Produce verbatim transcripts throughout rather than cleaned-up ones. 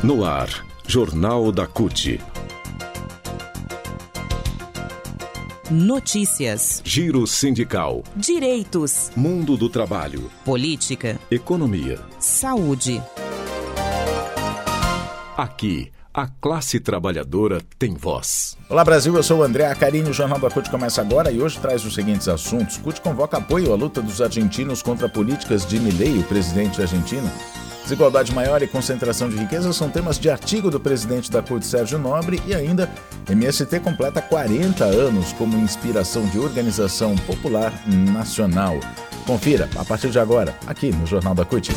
No ar, Jornal da C U T. Notícias. Giro sindical. Direitos. Mundo do trabalho. Política. Economia. Saúde. Aqui, a classe trabalhadora tem voz. Olá Brasil, eu sou o André Acarini, o Jornal da C U T começa agora e hoje traz os seguintes assuntos. C U T convoca apoio à luta dos argentinos contra políticas de Milei, o presidente argentino. Desigualdade maior e concentração de riqueza são temas de artigo do presidente da C U T, Sérgio Nobre, e ainda M S T completa quarenta anos como inspiração de organização popular nacional. Confira a partir de agora, aqui no Jornal da C U T.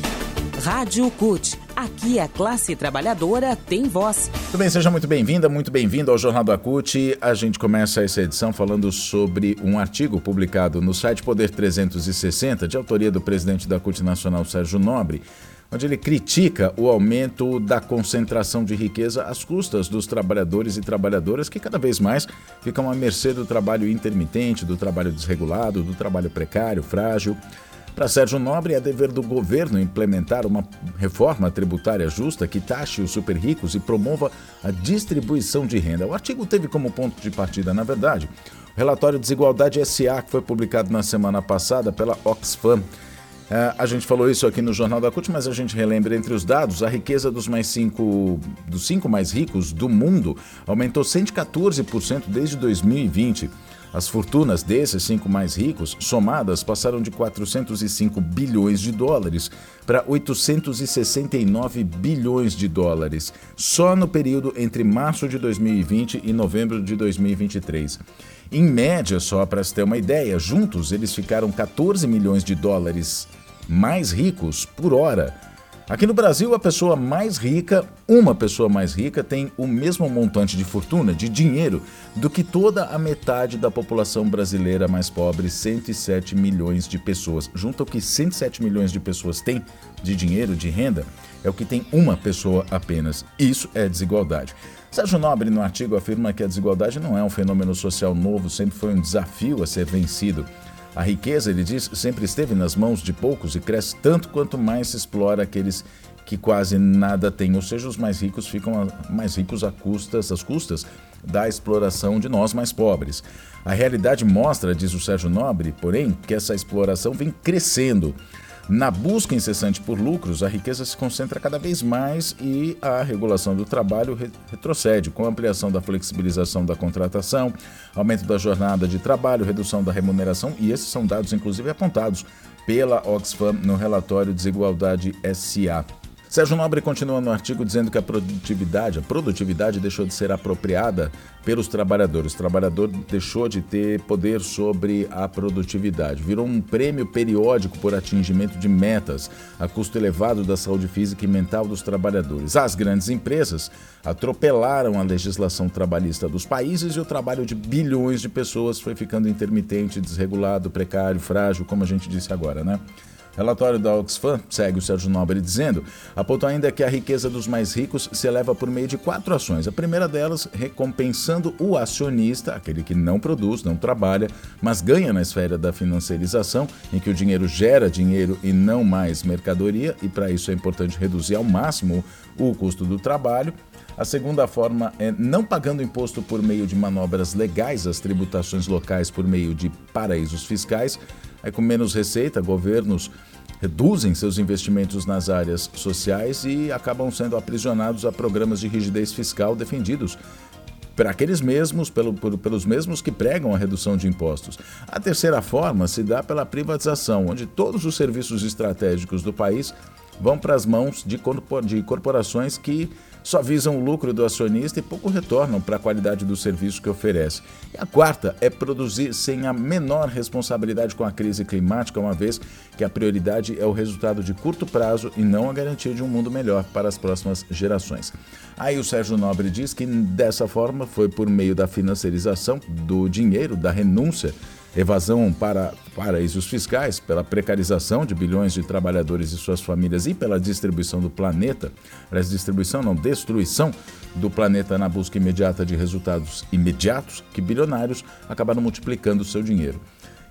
Rádio C U T. Aqui a classe trabalhadora tem voz. Muito bem, seja muito bem-vinda, muito bem-vindo ao Jornal da C U T. A gente começa essa edição falando sobre um artigo publicado no site Poder trezentos e sessenta, de autoria do presidente da C U T Nacional, Sérgio Nobre, onde ele critica o aumento da concentração de riqueza às custas dos trabalhadores e trabalhadoras que cada vez mais ficam à mercê do trabalho intermitente, do trabalho desregulado, do trabalho precário, frágil. Para Sérgio Nobre, é dever do governo implementar uma reforma tributária justa que taxe os super ricos e promova a distribuição de renda. O artigo teve como ponto de partida, na verdade, o relatório Desigualdade S A, que foi publicado na semana passada pela Oxfam. Uh, a gente falou isso aqui no Jornal da C U T, mas a gente relembra entre os dados, a riqueza dos, mais cinco, dos cinco mais ricos do mundo aumentou cento e quatorze por cento desde dois mil e vinte. As fortunas desses cinco mais ricos, somadas, passaram de quatrocentos e cinco bilhões de dólares para oitocentos e sessenta e nove bilhões de dólares, só no período entre março de dois mil e vinte e novembro de dois mil e vinte e três. Em média, só para se ter uma ideia, juntos eles ficaram quatorze milhões de dólares mais ricos por hora. Aqui no Brasil, a pessoa mais rica, uma pessoa mais rica, tem o mesmo montante de fortuna, de dinheiro, do que toda a metade da população brasileira mais pobre, cento e sete milhões de pessoas. Junto ao que cento e sete milhões de pessoas têm de dinheiro, de renda, é o que tem uma pessoa apenas. Isso é desigualdade. Sérgio Nobre, no artigo, afirma que a desigualdade não é um fenômeno social novo, sempre foi um desafio a ser vencido. A riqueza, ele diz, sempre esteve nas mãos de poucos e cresce tanto quanto mais se explora aqueles que quase nada têm, ou seja, os mais ricos ficam mais ricos às custas, às custas da exploração de nós mais pobres. A realidade mostra, diz o Sérgio Nobre, porém, que essa exploração vem crescendo. Na busca incessante por lucros, a riqueza se concentra cada vez mais e a regulação do trabalho re- retrocede, com a ampliação da flexibilização da contratação, aumento da jornada de trabalho, redução da remuneração, e esses são dados, inclusive, apontados pela Oxfam no relatório Desigualdade S A. Sérgio Nobre continua no artigo dizendo que a produtividade, a produtividade deixou de ser apropriada pelos trabalhadores. O trabalhador deixou de ter poder sobre a produtividade. Virou um prêmio periódico por atingimento de metas, a custo elevado da saúde física e mental dos trabalhadores. As grandes empresas atropelaram a legislação trabalhista dos países e o trabalho de bilhões de pessoas foi ficando intermitente, desregulado, precário, frágil, como a gente disse agora, né? Relatório da Oxfam, segue o Sérgio Nobre dizendo, apontou ainda que a riqueza dos mais ricos se eleva por meio de quatro ações. A primeira delas, recompensando o acionista, aquele que não produz, não trabalha, mas ganha na esfera da financiarização, em que o dinheiro gera dinheiro e não mais mercadoria, e para isso é importante reduzir ao máximo o custo do trabalho. A segunda forma é não pagando imposto por meio de manobras legais, as tributações locais por meio de paraísos fiscais. Aí, com menos receita, governos reduzem seus investimentos nas áreas sociais e acabam sendo aprisionados a programas de rigidez fiscal defendidos por aqueles mesmos, pelo, por, pelos mesmos que pregam a redução de impostos. A terceira forma se dá pela privatização, onde todos os serviços estratégicos do país vão para as mãos de, corpor, de corporações que só visam o lucro do acionista e pouco retornam para a qualidade do serviço que oferece. E a quarta é produzir sem a menor responsabilidade com a crise climática, uma vez que a prioridade é o resultado de curto prazo e não a garantia de um mundo melhor para as próximas gerações. Aí o Sérgio Nobre diz que dessa forma foi por meio da financiarização do dinheiro, da renúncia, evasão para paraísos fiscais, pela precarização de bilhões de trabalhadores e suas famílias e pela distribuição do planeta, aliás, distribuição não, destruição do planeta na busca imediata de resultados imediatos, que bilionários acabaram multiplicando o seu dinheiro.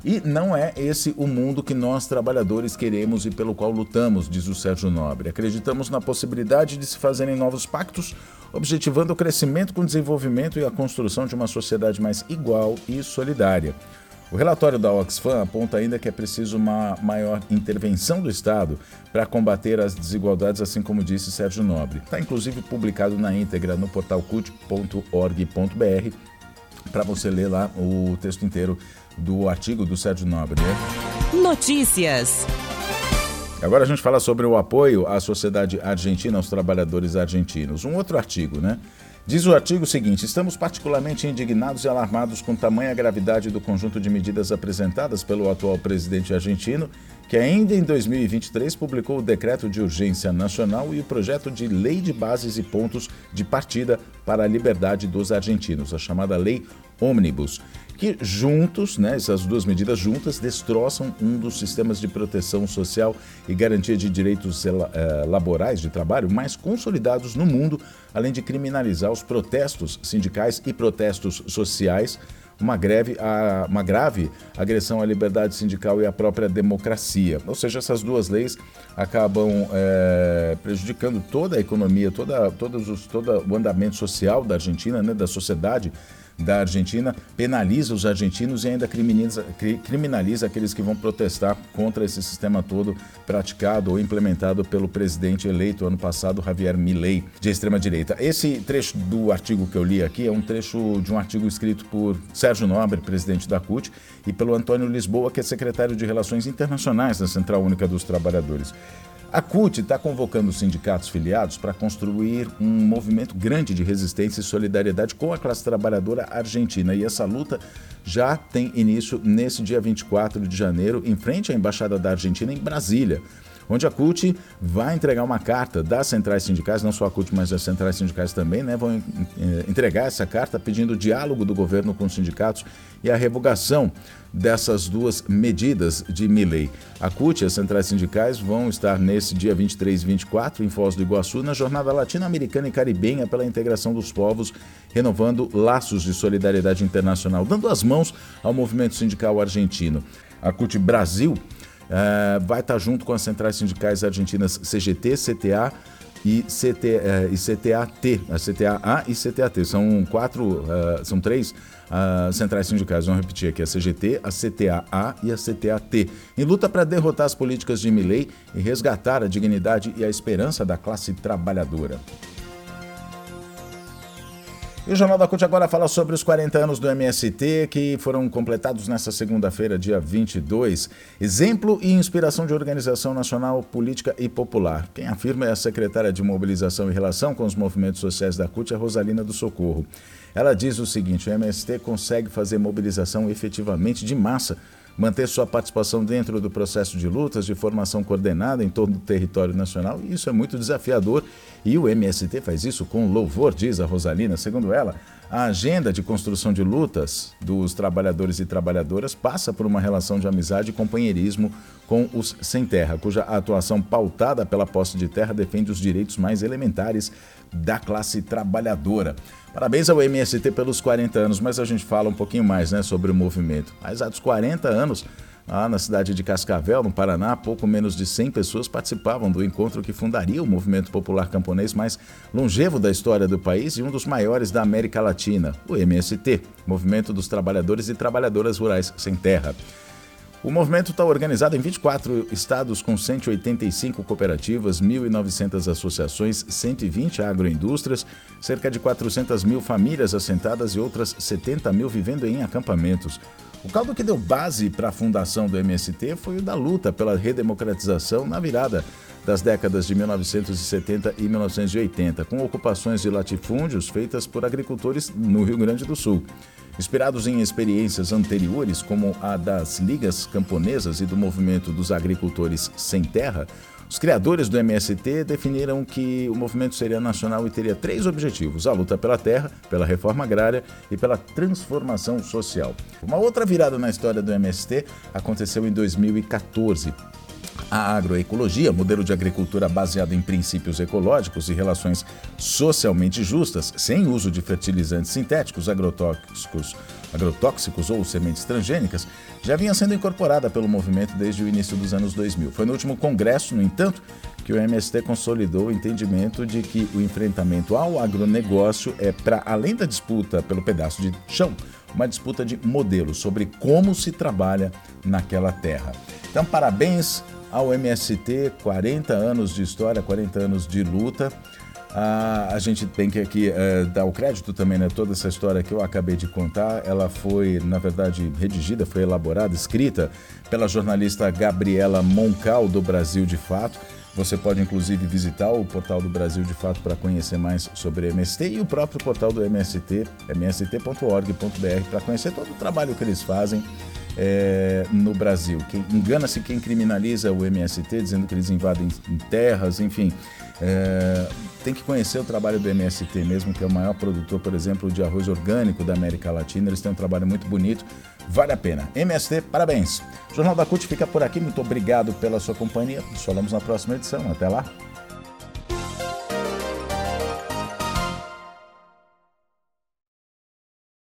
E não é esse o mundo que nós trabalhadores queremos e pelo qual lutamos, diz o Sérgio Nobre. Acreditamos na possibilidade de se fazerem novos pactos, objetivando o crescimento com o desenvolvimento e a construção de uma sociedade mais igual e solidária. O relatório da Oxfam aponta ainda que é preciso uma maior intervenção do Estado para combater as desigualdades, assim como disse Sérgio Nobre. Está inclusive publicado na íntegra no portal cut ponto org ponto br para você ler lá o texto inteiro do artigo do Sérgio Nobre. Né? Notícias. Agora a gente fala sobre o apoio à sociedade argentina, aos trabalhadores argentinos. Um outro artigo, né? Diz o artigo o seguinte: estamos particularmente indignados e alarmados com tamanha gravidade do conjunto de medidas apresentadas pelo atual presidente argentino, que ainda em dois mil e vinte e três publicou o Decreto de Urgência Nacional e o projeto de Lei de Bases e Pontos de Partida para a Liberdade dos Argentinos, a chamada Lei Ômnibus, que juntos, né, essas duas medidas juntas, destroçam um dos sistemas de proteção social e garantia de direitos eh, laborais de trabalho mais consolidados no mundo, além de criminalizar os protestos sindicais e protestos sociais, uma greve, a, uma grave agressão à liberdade sindical e à própria democracia. Ou seja, essas duas leis acabam é, prejudicando toda a economia, toda, todos os, todo o andamento social da Argentina, né, da sociedade da Argentina, penaliza os argentinos e ainda criminaliza, criminaliza aqueles que vão protestar contra esse sistema todo praticado ou implementado pelo presidente eleito ano passado, Javier Milei, de extrema-direita. Esse trecho do artigo que eu li aqui é um trecho de um artigo escrito por Sérgio Nobre, presidente da C U T, e pelo Antônio Lisboa, que é secretário de Relações Internacionais da Central Única dos Trabalhadores. A C U T está convocando os sindicatos filiados para construir um movimento grande de resistência e solidariedade com a classe trabalhadora argentina. E essa luta já tem início nesse dia vinte e quatro de janeiro, em frente à Embaixada da Argentina em Brasília, onde a C U T vai entregar uma carta das centrais sindicais, não só a C U T, mas as centrais sindicais também, né, vão entregar essa carta pedindo diálogo do governo com os sindicatos e a revogação dessas duas medidas de Milei. A C U T e as centrais sindicais vão estar nesse dia vinte e três e vinte e quatro em Foz do Iguaçu, na Jornada Latino-Americana e Caribenha pela integração dos povos, renovando laços de solidariedade internacional, dando as mãos ao movimento sindical argentino. A C U T Brasil Uh, vai estar junto com as centrais sindicais argentinas C G T, C T A e, C T, uh, e C T A T, a C T A A e C T A T. São quatro, uh, são três uh, centrais sindicais, vamos repetir aqui, a C G T, a C T A A e a C T A T, em luta para derrotar as políticas de Milei e resgatar a dignidade e a esperança da classe trabalhadora. E o Jornal da C U T agora fala sobre os quarenta anos do M S T, que foram completados nesta segunda-feira, dia vinte e dois. Exemplo e inspiração de organização nacional, política e popular. Quem afirma é a secretária de Mobilização e Relação com os Movimentos Sociais da C U T, a Rosalina do Socorro. Ela diz o seguinte: o M S T consegue fazer mobilização efetivamente de massa, manter sua participação dentro do processo de lutas, de formação coordenada em todo o território nacional, e isso é muito desafiador, e o M S T faz isso com louvor, diz a Rosalina. Segundo ela, a agenda de construção de lutas dos trabalhadores e trabalhadoras passa por uma relação de amizade e companheirismo com os sem terra, cuja atuação pautada pela posse de terra defende os direitos mais elementares da classe trabalhadora. Parabéns ao M S T pelos quarenta anos, mas a gente fala um pouquinho mais, né, sobre o movimento. Há exatos quarenta anos, lá na cidade de Cascavel, no Paraná, pouco menos de cem pessoas participavam do encontro que fundaria o movimento popular camponês mais longevo da história do país e um dos maiores da América Latina, o M S T, Movimento dos Trabalhadores e Trabalhadoras Rurais Sem Terra. O movimento está organizado em vinte e quatro estados com cento e oitenta e cinco cooperativas, mil e novecentas associações, cento e vinte agroindústrias, cerca de quatrocentas mil famílias assentadas e outras setenta mil vivendo em acampamentos. O caldo que deu base para a fundação do M S T foi o da luta pela redemocratização na virada das décadas de mil novecentos e setenta e mil novecentos e oitenta, com ocupações de latifúndios feitas por agricultores no Rio Grande do Sul. Inspirados em experiências anteriores, como a das ligas camponesas e do movimento dos agricultores sem terra, os criadores do M S T definiram que o movimento seria nacional e teria três objetivos: a luta pela terra, pela reforma agrária e pela transformação social. Uma outra virada na história do M S T aconteceu em dois mil e quatorze. A agroecologia, modelo de agricultura baseado em princípios ecológicos e relações socialmente justas, sem uso de fertilizantes sintéticos, agrotóxicos, agrotóxicos ou sementes transgênicas, já vinha sendo incorporada pelo movimento desde o início dos anos dois mil. Foi no último congresso, no entanto, que o M S T consolidou o entendimento de que o enfrentamento ao agronegócio é, para além da disputa pelo pedaço de chão, uma disputa de modelo sobre como se trabalha naquela terra. Então, parabéns ao M S T, quarenta anos de história, quarenta anos de luta. Ah, a gente tem que aqui eh, dar o crédito também, né? Toda essa história que eu acabei de contar, ela foi, na verdade, redigida, foi elaborada, escrita pela jornalista Gabriela Moncal, do Brasil de Fato. Você pode, inclusive, visitar o portal do Brasil de Fato para conhecer mais sobre o M S T e o próprio portal do M S T, m s t ponto org ponto b r, para conhecer todo o trabalho que eles fazem É, no Brasil. Quem, engana-se quem criminaliza o M S T, dizendo que eles invadem terras, enfim. É, tem que conhecer o trabalho do M S T mesmo, que é o maior produtor, por exemplo, de arroz orgânico da América Latina. Eles têm um trabalho muito bonito, vale a pena. M S T, parabéns! O Jornal da C U T fica por aqui, muito obrigado pela sua companhia. Nos falamos na próxima edição. Até lá!